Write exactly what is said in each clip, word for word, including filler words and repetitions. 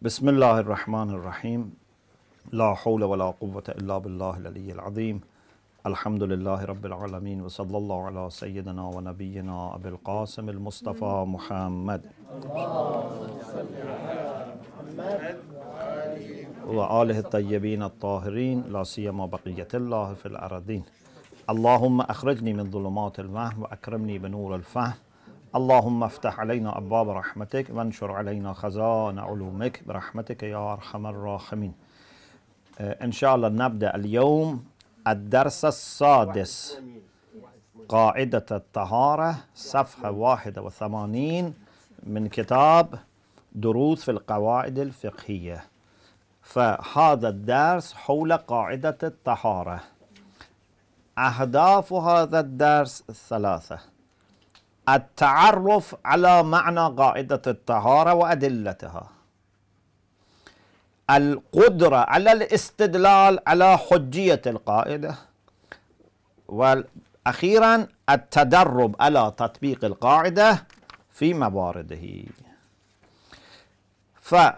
بسم الله الرحمن الرحيم. لا حول ولا قوة إلا بالله العلي العظيم. الحمد لله رب العالمين، وصلى الله على سيدنا ونبينا أبي القاسم المصطفى محمد وآله الطيبين الطاهرين، لا سيما بقية الله في الأرضين. اللهم أخرجني من ظلمات الوهم وأكرمني بنور الفهم. اللهم افتح علينا أبواب رحمتك وانشر علينا خزائن علومك برحمتك يا أرحم الراحمين. إن شاء الله نبدأ اليوم الدرس السادس، قاعدة الطهارة، صفحة واحد وثمانين من كتاب دروس في القواعد الفقهية. فهذا الدرس حول قاعدة الطهارة. أهداف هذا الدرس ثلاثة: التعرف على معنى قاعدة الطهارة وأدلتها، القدرة على الاستدلال على حجية القاعدة، وأخيرا التدرب على تطبيق القاعدة في موارده. فمن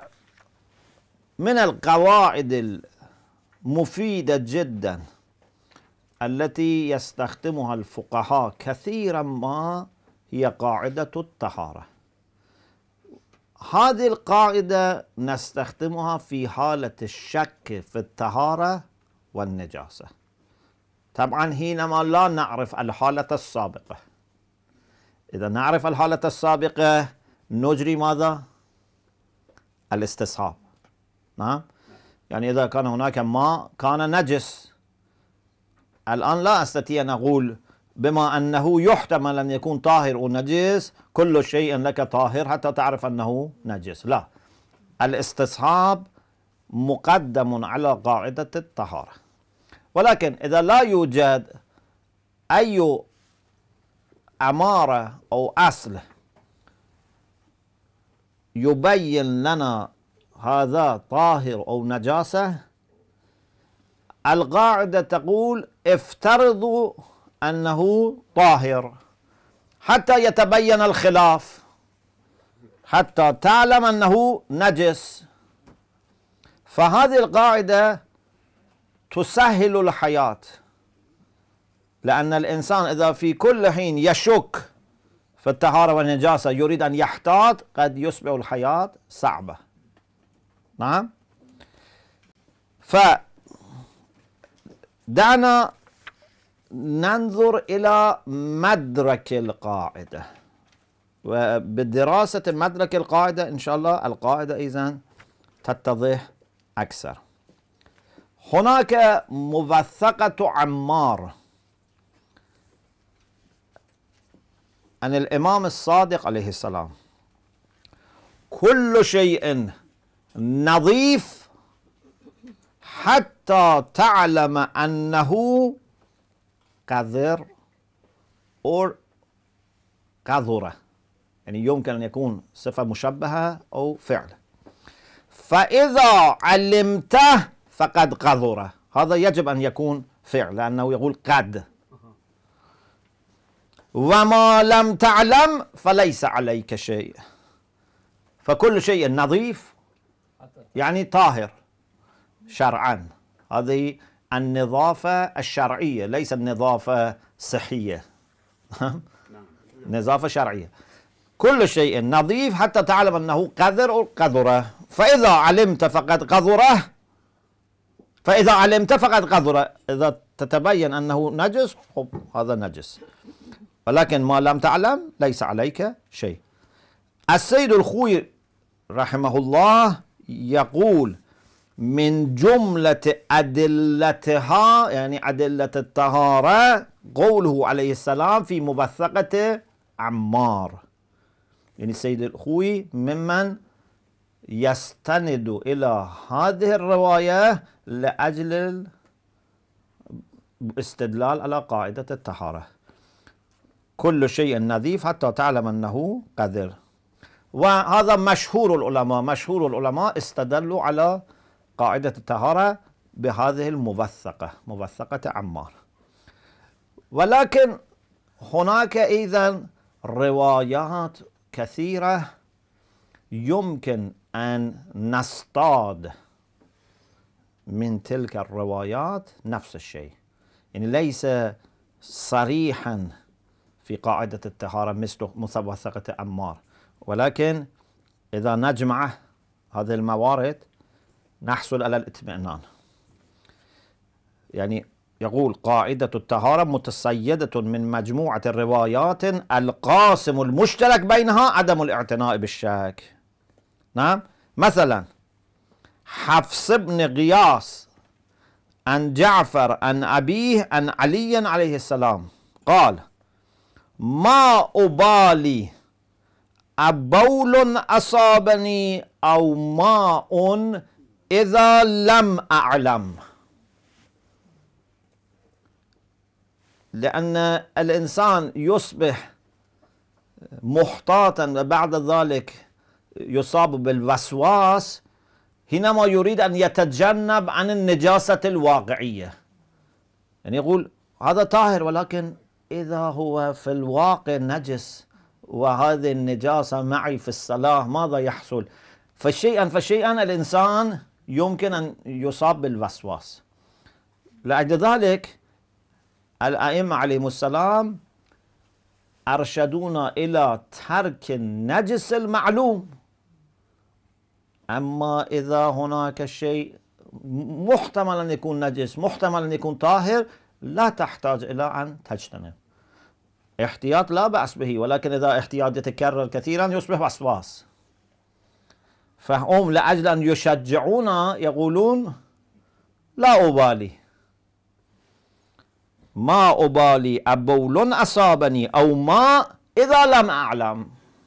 القواعد المفيدة جدا التي يستخدمها الفقهاء كثيرا ما هي قاعدة الطهارة. هذه القاعدة نستخدمها في حالة الشك في الطهارة والنجاسة. طبعا حينما لا نعرف الحالة السابقة. إذا نعرف الحالة السابقة نجري ماذا؟ الاستصحاب. نعم؟ يعني إذا كان هناك ماء كان نجس، الآن لا أستطيع أن أقول بما أنه يحتمل أن يكون طاهر ونجس كل شيء لك طاهر حتى تعرف أنه نجس. لا، الاستصحاب مقدم على قاعدة الطهارة. ولكن إذا لا يوجد أي أمارة أو أصل يبين لنا هذا طاهر أو نجاسة، القاعدة تقول افترضوا أنه طاهر حتى يتبين الخلاف، حتى تعلم أنه نجس. فهذه القاعدة تسهل الحياة، لأن الإنسان إذا في كل حين يشك في الطهارة والنجاسة يريد أن يحتاط قد يصبح الحياة صعبة. نعم؟ فدعنا ننظر إلى مدرك القاعدة، وبدراسة مدرك القاعدة إن شاء الله القاعدة إذن تتضح أكثر. هناك موثقة عمار عن الإمام الصادق عليه السلام: كل شيء نظيف حتى تعلم أنه قذر أو قذرة، يعني يمكن أن يكون صفة مشبهة أو فعل. فإذا علمته فقد قذر، هذا يجب أن يكون فعل لأنه يقول قد. وما لم تعلم فليس عليك شيء. فكل شيء نظيف يعني طاهر شرعا. هذه النظافة الشرعية، ليس النظافة الصحية. نظافة شرعية. كل شيء نظيف حتى تعلم أنه قذر أو قذرة. فإذا علمت فقد قذره، فإذا علمت فقد قذره، إذا تتبين أنه نجس هذا نجس، ولكن ما لم تعلم ليس عليك شيء. السيد الخوي رحمه الله يقول من جملة أدلتها، يعني أدلة الطهارة، قوله عليه السلام في موثقة عمار. يعني السيد الخوي ممن يستند إلى هذه الرواية لأجل الاستدلال على قاعدة الطهارة. كل شيء نظيف حتى تعلم أنه قذر. وهذا مشهور العلماء، مشهور العلماء استدلوا على قاعدة الطهارة بهذه الموثقة، موثقة عمار. ولكن هناك أيضا روايات كثيرة يمكن أن نصطاد من تلك الروايات نفس الشيء، يعني ليس صريحا في قاعدة الطهارة مثل وثقة عمار، ولكن إذا نجمع هذه الموارد نحصل على الاطمئنان. يعني يقول قاعدة الطهارة متصيدة من مجموعة الروايات القاسم المشترك بينها عدم الاعتناء بالشك. نعم، مثلا حفص بن غياث عن جعفر عن أبيه عن علي عليه السلام قال: ما أبالي أبول أصابني أو ماء إذا لم أعلم. لأن الإنسان يصبح محتاطا وبعد ذلك يصاب بالوسواس حينما يريد أن يتجنب عن النجاسة الواقعية. يعني يقول هذا طاهر، ولكن إذا هو في الواقع نجس وهذه النجاسة معي في الصلاة ماذا يحصل؟ فشيئا فشيئا الإنسان يمكن أن يصاب بالوسواس. لأجل ذلك الأئمة عليهم السلام أرشدونا إلى ترك النجس المعلوم. أما إذا هناك شيء محتمل أن يكون نجس، محتمل أن يكون طاهر، لا تحتاج إلى أن تجتنب. احتياط لا بأس به، ولكن إذا احتياط يتكرر كثيرا يصبح وسواس. فهم لأجل أن يشجعونا يقولون لا أبالي، ما أبالي أبول أصابني أو ما إذا لم أعلم.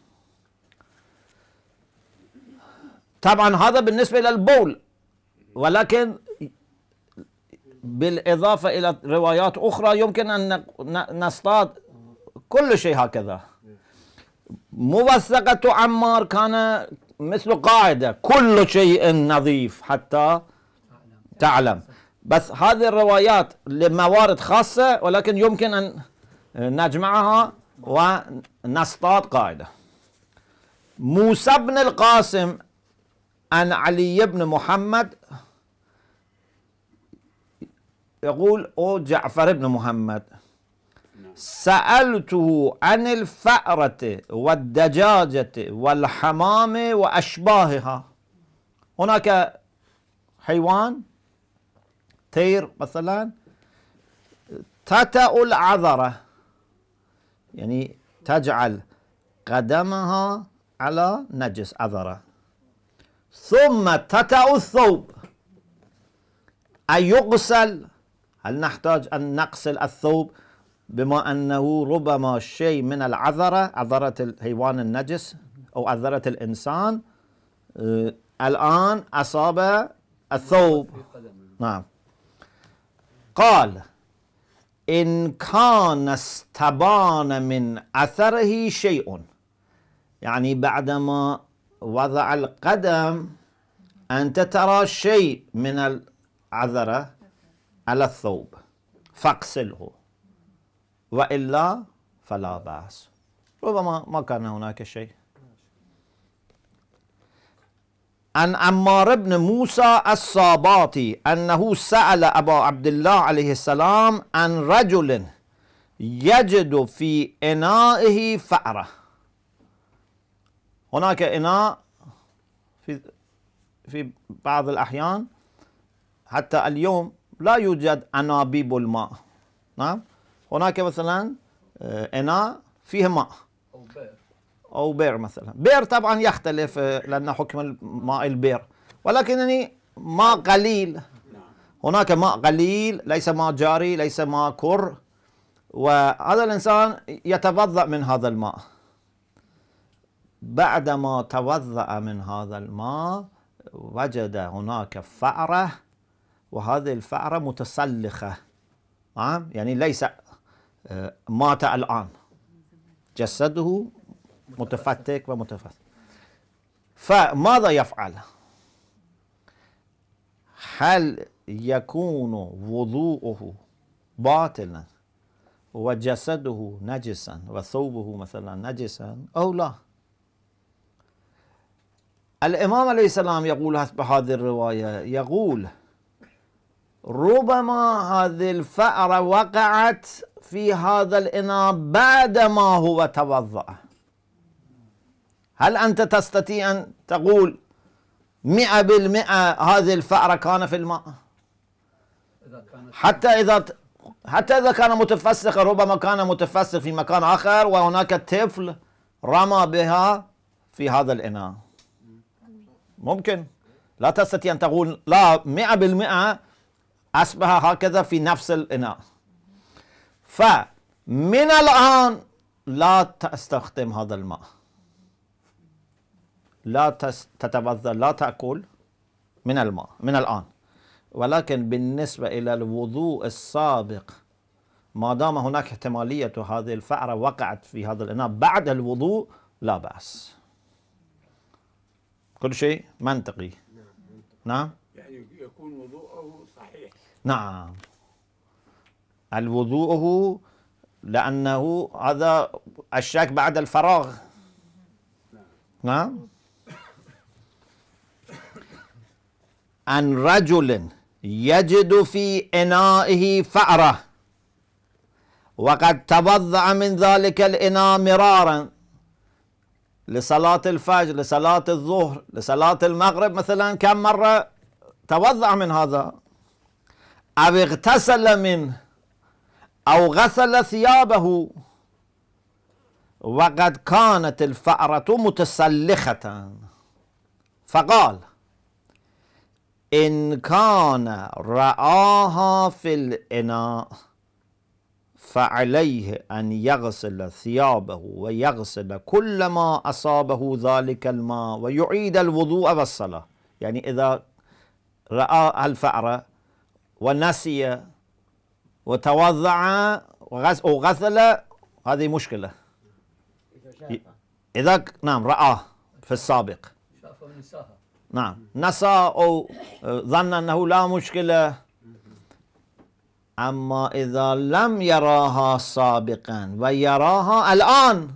طبعا هذا بالنسبة إلى البول، ولكن بالإضافة إلى روايات أخرى يمكن أن نصطاد كل شيء هكذا. موثقة عمار كان مثل قاعدة: كل شيء نظيف حتى تعلم. بس هذه الروايات لموارد خاصة، ولكن يمكن أن نجمعها ونصطاد قاعدة. موسى بن القاسم عن علي بن محمد يقول: أو جعفر بن محمد سألته عن الفأرة والدجاجة والحمام وأشباهها. هناك حيوان طير مثلا تتأ العذرة، يعني تجعل قدمها على نجس عذرة، ثم تتأ الثوب. أي يغسل؟ هل نحتاج أن نغسل الثوب بما أنه ربما شيء من العذرة، عذرة الحيوان النجس أو عذرة الإنسان آه الآن أصاب الثوب؟ نعم. قال: إن كان استبان من أثره شيء، يعني بعدما وضع القدم أنت ترى شيء من العذرة على الثوب فاغسله، وإلا فلا بأس. ربما ما كان هناك شيء. عن عمار بن موسى الصاباتي أنه سأل أبا عبد الله عليه السلام عن رجل يجد في إنائه فأرة. هناك إناء في في بعض الأحيان حتى اليوم لا يوجد أنابيب الماء. نعم، هناك مثلا إناء فيه ماء أو بئر مثلا. بئر طبعا يختلف لأن حكم ماء البئر، ولكن يعني ماء قليل. هناك ماء قليل، ليس ماء جاري، ليس ماء كر، وهذا الإنسان يتوضأ من هذا الماء. بعدما توضأ من هذا الماء وجد هناك فأرة، وهذه الفأرة متسلخة. نعم، يعني ليس مات الآن، جسده متفتك ومتفتك. فماذا يفعل؟ هل يكون وضوءه باطلا وجسده نجسا وثوبه مثلا نجسا أو لا؟ الإمام عليه السلام يقول بهذه الرواية، يقول ربما هذه الفأرة وقعت في هذا الإناء بعدما هو توضأ. هل أنت تستطيع أن تقول مئة بالمئة هذه الفأرة كان في الماء؟ حتى إذا حتى إذا كان متفسخ، ربما كان متفسخ في مكان آخر وهناك طفل رمى بها في هذا الإناء، ممكن لا تستطيع أن تقول لا مئة بالمئة أصبح هكذا في نفس الإناء. فمن الآن لا تستخدم هذا الماء، لا تتوضأ، لا تأكل من الماء من الآن. ولكن بالنسبة إلى الوضوء السابق، ما دام هناك احتمالية هذه الفأرة وقعت في هذا الإناء بعد الوضوء لا بأس. كل شيء منطقي. نعم، يعني يكون وضوءه صحيح. نعم، الوضوءه، لأنه هذا الشك بعد الفراغ. نعم. عن رجل يجد في إنائه فأرة وقد توضأ من ذلك الإناء مرارا لصلاة الفجر، لصلاة الظهر، لصلاة المغرب مثلا، كم مرة توضأ من هذا، أو اغتسل منه أو غسل ثيابه وقد كانت الفأرة متسلخة، فقال إن كان رآها في الإناء فعليه أن يغسل ثيابه ويغسل كل ما أصابه ذلك الماء ويعيد الوضوء والصلاة. يعني إذا رأى الفأرة ونسي وتوضع وغسل، هذه مشكلة. إذا نعم رآه في السابق، نعم نسى أو ظن أنه لا مشكلة. أما إذا لم يراها سابقا ويراها الآن،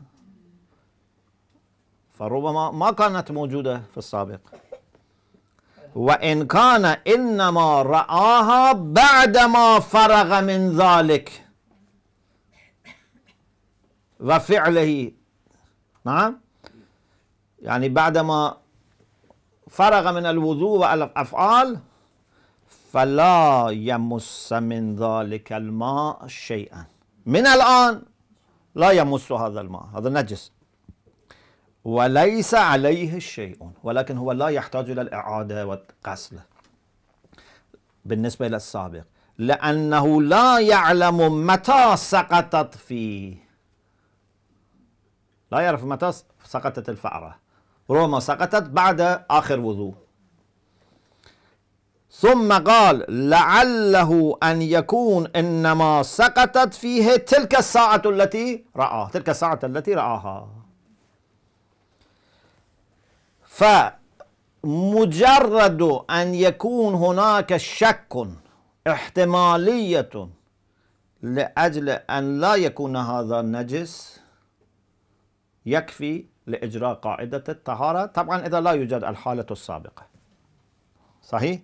فربما ما كانت موجودة في السابق. وإن كان إنما رآها بعدما فرغ من ذلك وفعله، نعم، يعني بعدما فرغ من الوضوء والأفعال، فلا يمس من ذلك الماء شيئا. من الآن لا يمس هذا الماء، هذا نجس، وليس عليه شيء، ولكن هو لا يحتاج إلى الإعادة والغسل بالنسبة إلى السابق، لأنه لا يعلم متى سقطت فيه، لا يعرف متى سقطت الفأرة، ربما سقطت بعد آخر وضوء. ثم قال لعله أن يكون إنما سقطت فيه تلك الساعة التي رآها، تلك الساعة التي رآها. فمجرد أن يكون هناك شك، احتمالية لأجل أن لا يكون هذا نجس، يكفي لإجراء قاعدة الطهارة، طبعا إذا لا يوجد الحالة السابقة. صحيح؟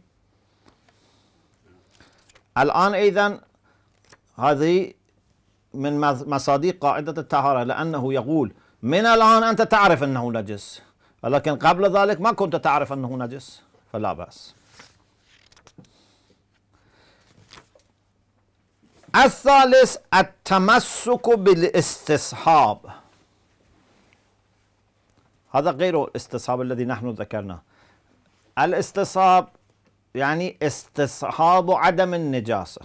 الآن إذن هذه من مصادق قاعدة الطهارة، لأنه يقول من الآن أنت تعرف أنه نجس، ولكن قبل ذلك ما كنت تعرف أنه نجس، فلا بأس. الثالث التمسك بالاستصحاب، هذا غير الاستصحاب الذي نحن ذكرناه. الاستصحاب يعني استصحاب عدم النجاسة.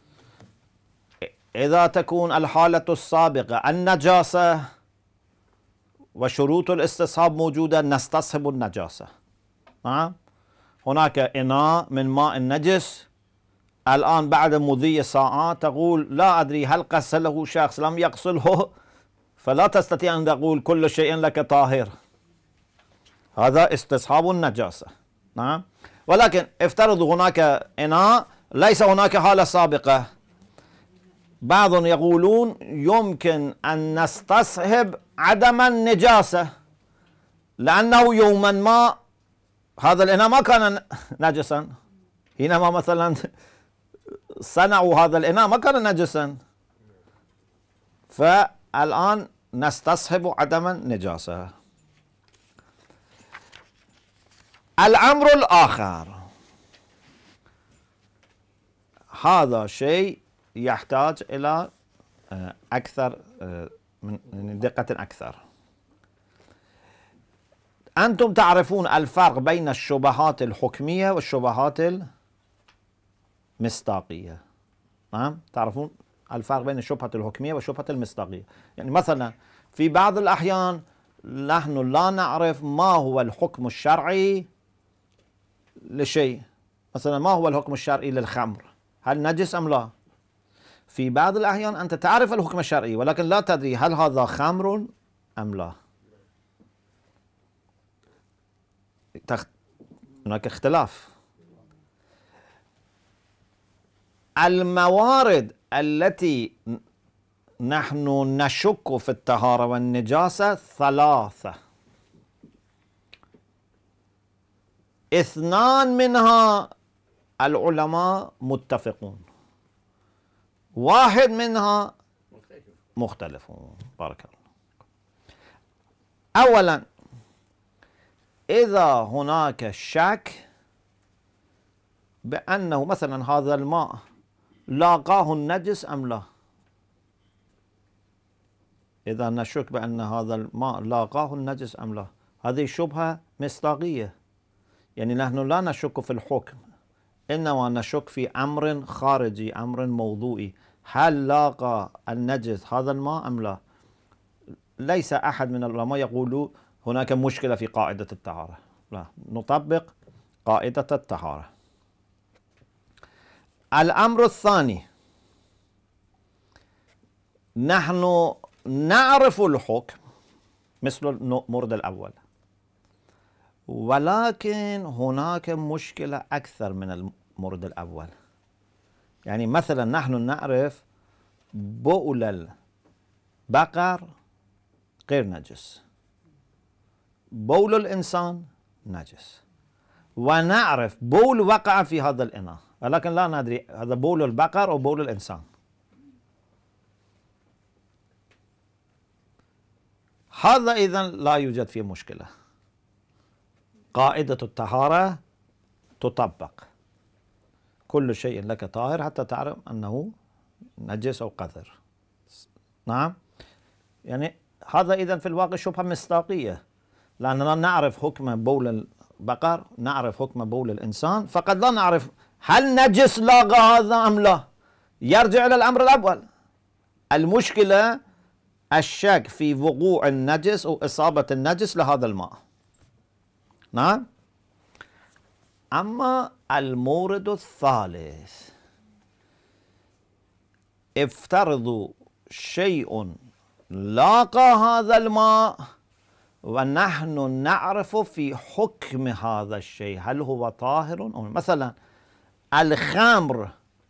إذا تكون الحالة السابقة النجاسة وشروط الاستصحاب موجودة، نستصحب النجاسة. نعم، هناك إناء من ماء نجس، الآن بعد مضي ساعات تقول لا أدري هل غسله شخص لم يغسله، فلا تستطيع أن تقول كل شيء لك طاهر، هذا استصحاب النجاسة. نعم، ولكن افترضوا هناك إناء ليس هناك حالة سابقة، بعض يقولون يمكن أن نستصحب عدم النجاسة، لأنه يوما ما هذا الإناء ما كان نجسا، حينما مثلا صنعوا هذا الإناء ما كان نجسا، فالآن نستصحب عدم النجاسة. الأمر الآخر، هذا شيء يحتاج إلى أكثر من دقة أكثر. أنتم تعرفون الفرق بين الشبهات الحكمية والشبهات المصداقية. نعم، تعرفون الفرق بين الشبهة الحكمية والشبهة المصداقية. يعني مثلا في بعض الأحيان نحن لا نعرف ما هو الحكم الشرعي لشيء، مثلا ما هو الحكم الشرعي للخمر، هل نجس أم لا؟ في بعض الأحيان أنت تعرف الحكم الشرعي ولكن لا تدري هل هذا خمر أم لا. هناك اختلاف. الموارد التي نحن نشك في الطهارة والنجاسة ثلاثة، اثنان منها العلماء متفقون، واحد منها مختلفون. بارك الله. أولا، إذا هناك شك بأنه مثلا هذا الماء لاقاه النجس أم لا، إذا نشك بأن هذا الماء لاقاه النجس أم لا، هذه شبهة مصداقية. يعني نحن لا نشك في الحكم، إنما نشك في أمر خارجي، أمر موضوعي، هل لاقى النجس هذا الماء أم لا. ليس أحد من العلماء يقول هناك مشكلة في قاعدة الطهارة، لا، نطبق قاعدة الطهارة. الأمر الثاني، نحن نعرف الحكم مثل المورد الأول، ولكن هناك مشكلة أكثر من المورد الأول. يعني مثلا نحن نعرف بول البقر غير نجس، بول الإنسان نجس، ونعرف بول وقع في هذا الإناء، ولكن لا ندري هذا بول البقر أو بول الإنسان. هذا إذن لا يوجد فيه مشكلة، قاعدة الطهارة تطبق، كل شيء لك طاهر حتى تعرف أنه نجس أو قذر. نعم، يعني هذا إذن في الواقع شبهة مصداقية، لأننا نعرف حكم بول البقر، نعرف حكم بول الإنسان، فقد لا نعرف هل نجس لاقى هذا أم لا. يرجع إلى الأمر الأول، المشكلة الشك في وقوع النجس أو إصابة النجس لهذا الماء. نعم. أما المورد الثالث، افترضوا شيء لاقى هذا الماء ونحن نعرف في حكم هذا الشيء هل هو طاهر أو مثلا الخمر،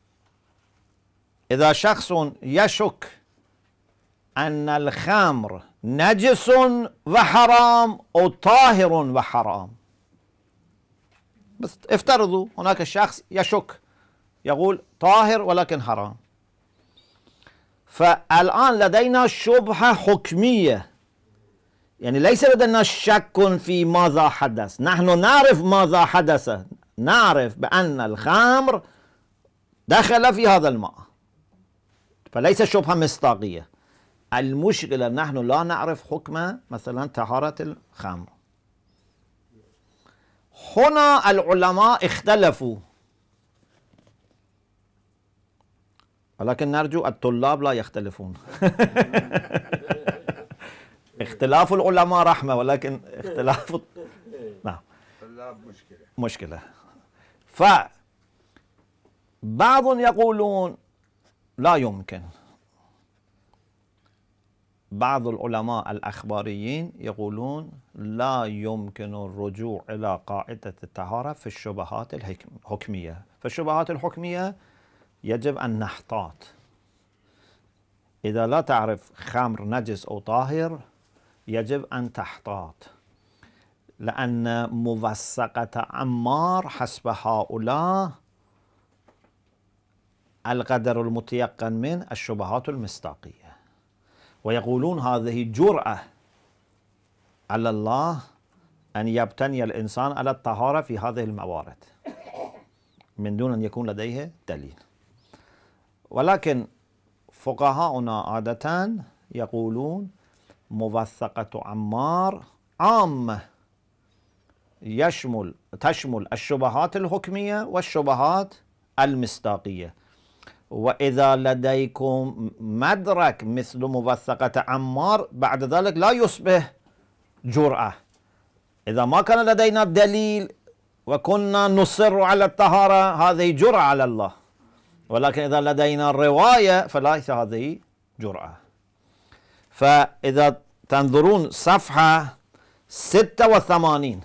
إذا شخص يشك أن الخمر نجس وحرام أو طاهر وحرام، بس افترضوا هناك شخص يشك يقول طاهر ولكن حرام، فالآن لدينا شبهة حكمية، يعني ليس لدينا شك في ماذا حدث، نحن نعرف ماذا حدث، نعرف بأن الخمر دخل في هذا الماء، فليس شبهة مصداقية. المشكلة نحن لا نعرف حكم مثلا طهارة الخمر. هنا العلماء اختلفوا، ولكن نرجو الطلاب لا يختلفون. اختلاف العلماء رحمة، ولكن اختلاف نعم مشكلة مشكلة. فبعض يقولون لا يمكن، بعض العلماء الأخباريين يقولون لا يمكن الرجوع إلى قاعدة الطهارة في الشبهات الحكمية. فالشبهات الحكمية يجب أن نحتاط، إذا لا تعرف خمر نجس أو طاهر يجب أن تحتاط، لأن موثقة عمار حسب هؤلاء القدر المتيقن من الشبهات المصداقية، ويقولون هذه جرأة على الله أن يبتني الإنسان على الطهارة في هذه الموارد من دون أن يكون لديه دليل. ولكن فقهاؤنا عادة يقولون موثقة عمار عامة، يشمل تشمل الشبهات الحكمية والشبهات المصداقية. وإذا لديكم مدرك مثل موثقة عمار بعد ذلك لا يصبح جرأة. إذا ما كان لدينا دليل وكنا نصر على الطهارة هذه جرأة على الله، ولكن إذا لدينا رواية فليس هذه جرأة. فإذا تنظرون صفحة ستة وثمانين،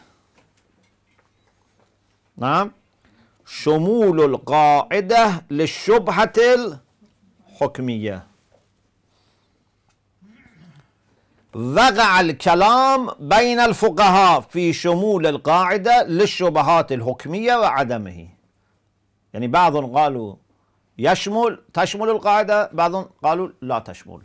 نعم، شمول القاعدة للشبهة الحكمية. وقع الكلام بين الفقهاء في شمول القاعدة للشبهات الحكمية وعدمه. يعني بعض قالوا يشمل تشمل القاعدة، بعض قالوا لا تشمل.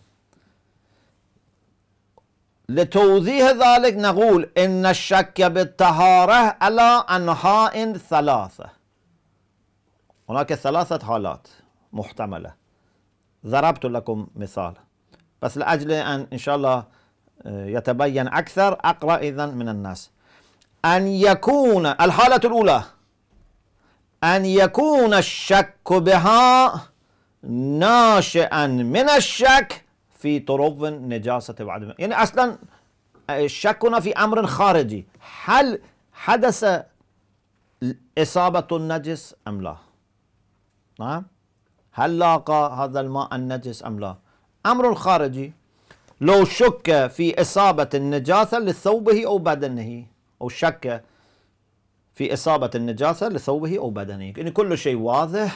لتوضيح ذلك نقول إن الشك بالطهارة على أنحاء ثلاثة. هناك ثلاثة حالات محتملة، ضربت لكم مثال بس لأجل أن إن شاء الله يتبين أكثر أقرأ إذن من الناس. أن يكون الحالة الأولى أن يكون الشك بها ناشئا من الشك في طرق النجاسة وعدم، يعني أصلا شكنا في أمر خارجي، هل حدث إصابة النجس أم لا؟ نعم، هل لاقى هذا الماء النجس أم لا؟ أمر خارجي. لو شك في إصابة النجاسة لثوبه أو بدنه، أو شك في إصابة النجاسة لثوبه أو بدنه، يعني كل شيء واضح.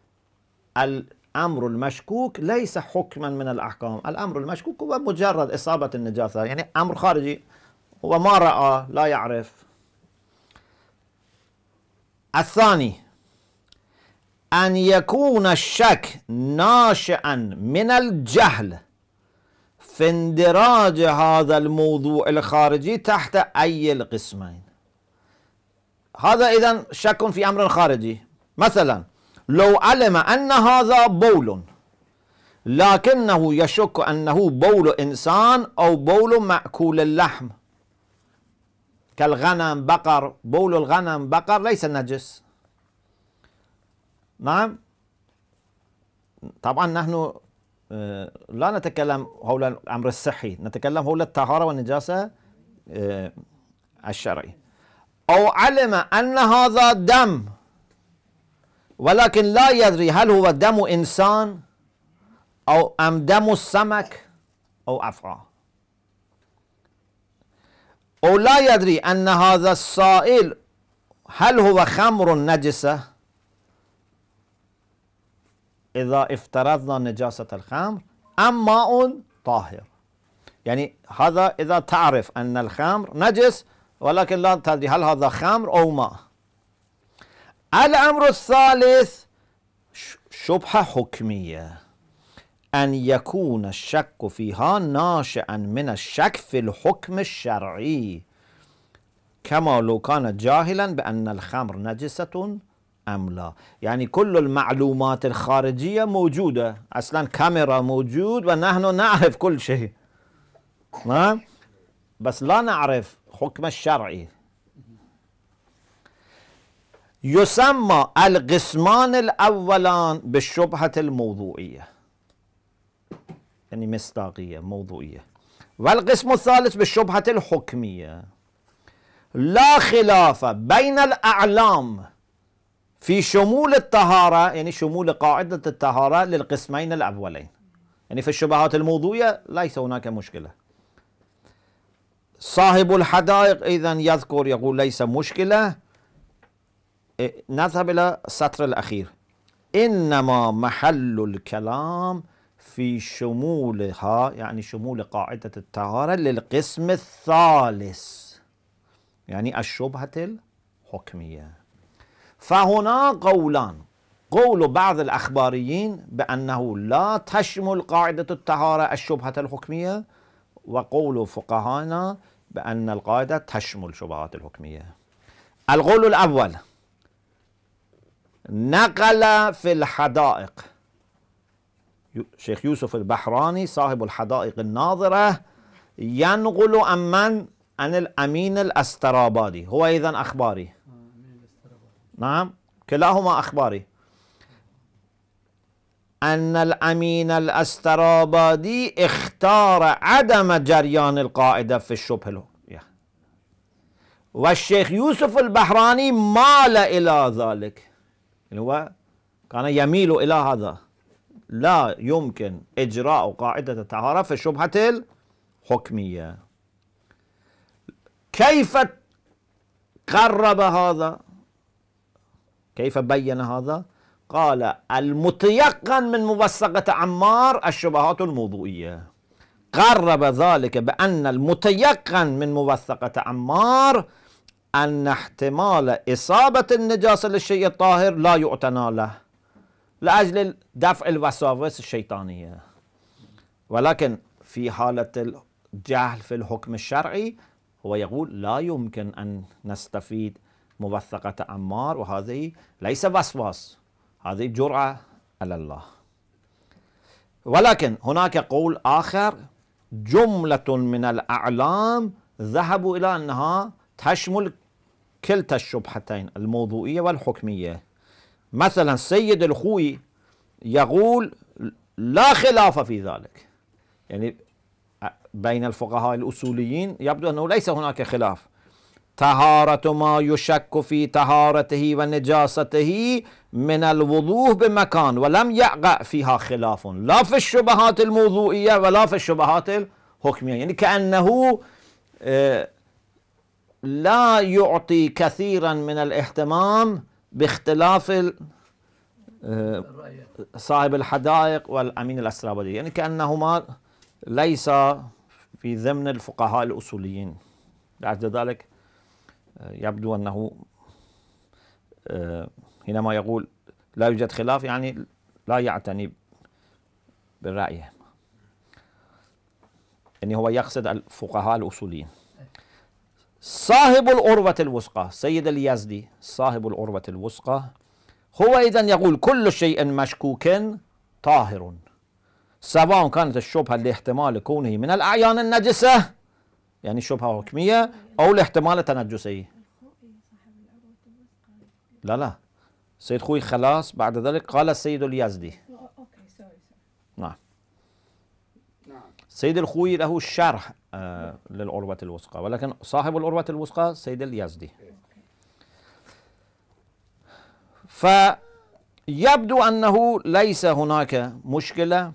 الأمر المشكوك ليس حكما من الأحكام، الأمر المشكوك هو مجرد إصابة النجاسة، يعني أمر خارجي، هو ما رأى لا يعرف. الثاني أن يكون الشك ناشئا من الجهل في اندراج هذا الموضوع الخارجي تحت أي القسمين. هذا إذن شك في أمر خارجي. مثلا لو علم أن هذا بول لكنه يشك أنه بول إنسان أو بول مأكول اللحم كالغنم بقر، بول الغنم بقر ليس نجس. نعم، طبعا نحن لا نتكلم حول الأمر الصحي، نتكلم حول الطهارة والنجاسة الشرعي. أو علم أن هذا دم ولكن لا يدري هل هو دم إنسان أو أم دم السمك أو أفعى، أو لا يدري أن هذا السائل هل هو خمر نجسة. إذا افترضنا نجاسة الخمر أم ماء طاهر، يعني هذا إذا تعرف أن الخمر نجس ولكن لا تدري هل هذا خمر أو ماء. الأمر الثالث شبهة حكمية، أن يكون الشك فيها ناشئا من الشك في الحكم الشرعي، كما لو كان جاهلا بأن الخمر نجسة أم لا. يعني كل المعلومات الخارجية موجودة، أصلا كاميرا موجود ونحن نعرف كل شيء، نعم، بس لا نعرف حكم الشرعي. يسمى القسمان الأولان بالشبهة الموضوعية، يعني مصداقية موضوعية، والقسم الثالث بالشبهة الحكمية. لا خلاف بين الأعلام في شمول الطهارة، يعني شمول قاعدة الطهارة للقسمين الأولين، يعني في الشبهات الموضوعية ليس هناك مشكلة. صاحب الحدائق إذن يذكر يقول ليس مشكلة. نذهب إلى السطر الأخير. إنما محل الكلام في شمولها، يعني شمول قاعدة الطهارة للقسم الثالث. يعني الشبهة الحكمية. فهنا قولان: قول بعض الأخباريين بأنه لا تشمل قاعدة الطهارة الشبهة الحكمية، وقول فقهانا بأن القاعدة تشمل شبهات الحكمية. القول الأول نقل في الحدائق شيخ يوسف البحراني صاحب الحدائق الناظرة ينقل عن من؟ عن الأمين الأسترابادي، هو أيضا أخباري. نعم كلاهما أخباري. أن الأمين الأسترابادي اختار عدم جريان القاعدة في الشبهة، والشيخ يوسف البحراني مال إلى ذلك، يعني هو كان يميل إلى هذا، لا يمكن إجراء قاعدة الطهارة في الشبهة الحكمية. كيف قرب هذا؟ كيف بين هذا؟ قال: المتيقن من موثقة عمار الشبهات الموضوعية. قرب ذلك بأن المتيقن من موثقة عمار أن احتمال إصابة النجاسة للشيء الطاهر لا يعتنى له لأجل دفع الوساوس الشيطانية، ولكن في حالة الجهل في الحكم الشرعي هو يقول لا يمكن أن نستفيد موثقة عمار، وهذه ليس وسواس، هذه جرعة على الله. ولكن هناك قول آخر: جملة من الأعلام ذهبوا إلى أنها تشمل كلتا الشبهتين الموضوعية والحكمية. مثلا سيد الخوي يقول لا خلاف في ذلك، يعني بين الفقهاء الأصوليين يبدو أنه ليس هناك خلاف. طهارة ما يشك في طهارته ونجاسته من الوضوء بمكان ولم يقع فيها خلاف، لا في الشبهات الموضوعية ولا في الشبهات الحكمية، يعني كأنه لا يعطي كثيرا من الاهتمام باختلاف صاحب الحدائق والأمين الأسترابادي، يعني كأنهما ليس في ضمن الفقهاء الأصوليين. لأجل ذلك يبدو أنه حينما يقول لا يوجد خلاف يعني لا يعتني برأيه، يعني هو يقصد الفقهاء الأصوليين. صاحب العروة الوثقى سيد اليزدي صاحب العروة الوثقى هو إذا يقول كل شيء مشكوك طاهر، سواء كانت الشبهة لاحتمال كونه من الأعيان النجسة يعني شبهة حكمية أو لاحتمال تنجسه. لا لا سيد خوي خلاص بعد ذلك قال السيد اليزدي. نعم سيد الخوي له شرح آه للعروة الوثقى، ولكن صاحب العروة الوثقى سيد اليزدي. فيبدو أنه ليس هناك مشكلة،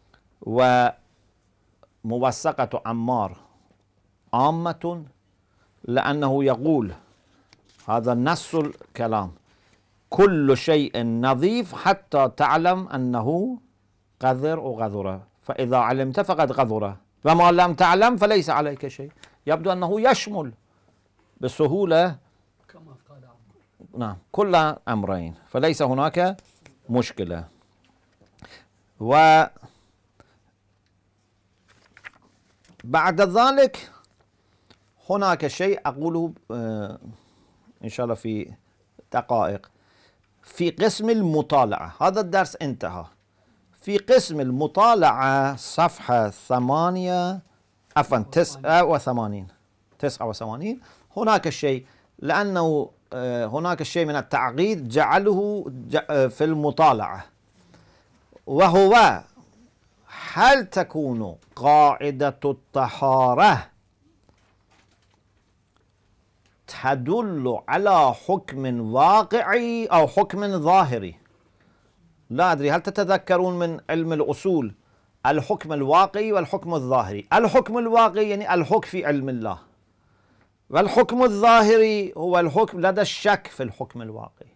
وموثقة عمار عامة، لأنه يقول هذا نص الكلام: كل شيء نظيف حتى تعلم أنه قذر وغذر، فإذا علمت فقد غذر، وما لم تعلم فليس عليك شيء. يبدو أنه يشمل بسهولة كما قال عمار نعم كل أمرين، فليس هناك مشكلة. وبعد ذلك هناك شيء أقوله إن شاء الله في دقائق في قسم المطالعة. هذا الدرس انتهى. في قسم المطالعة صفحة ثمانية عفوا تسعة وثمانين تسعة وثمانين هناك شيء، لأنه هناك شيء من التعقيد جعله في المطالعة، وهو: هل تكون قاعدة الطهارة تدل على حكم واقعي أو حكم ظاهري؟ لا أدري هل تتذكرون من علم الأصول الحكم الواقعي والحكم الظاهري. الحكم الواقعي يعني الحكم في علم الله، والحكم الظاهري هو الحكم لدى الشك في الحكم الواقعي.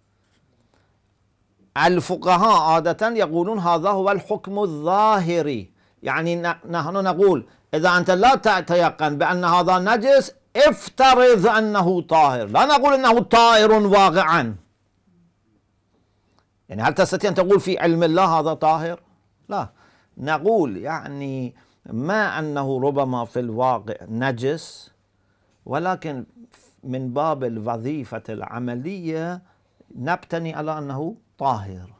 الفقهاء عادة يقولون هذا هو الحكم الظاهري، يعني نحن نقول إذا أنت لا تتيقن بأن هذا نجس افترض أنه طاهر، لا نقول أنه طاهر واقعا. يعني هل تستطيع أن تقول في علم الله هذا طاهر؟ لا، نقول يعني ما أنه ربما في الواقع نجس، ولكن من باب الوظيفة العملية نبتني على أنه طاهر.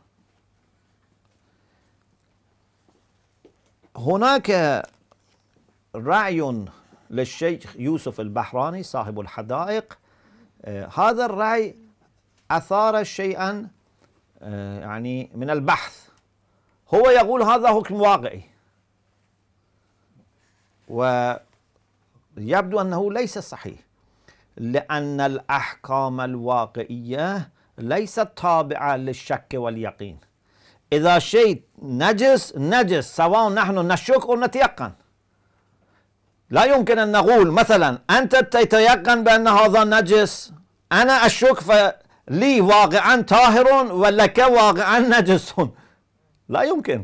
هناك رأي للشيخ يوسف البحراني صاحب الحدائق، آه هذا الرأي أثار شيئا آه يعني من البحث. هو يقول هذا حكم واقعي، ويبدو أنه ليس صحيح، لأن الأحكام الواقعية ليست تابعة للشك واليقين. إذا شيء نجس نجس، سواء نحن نشك أو نتيقن. لا يمكن أن نقول مثلا أنت تتيقن بأن هذا نجس، أنا أشك فلي واقعا طاهر ولك واقعا نجس. لا يمكن.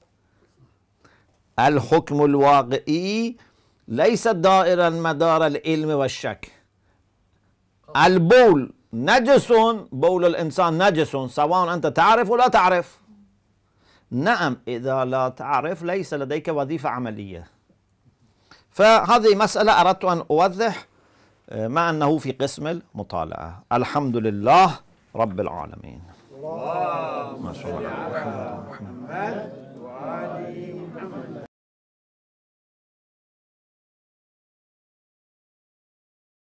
الحكم الواقعي ليس دائرا مدار العلم والشك. البول نجس، بول الإنسان نجس سواء أنت تعرف ولا تعرف. نعم، إذا لا تعرف ليس لديك وظيفة عملية. فهذه مسألة أردت أن أوضح، مع أنه في قسم المطالعة. الحمد لله رب العالمين. اللهم صل على محمد وعلى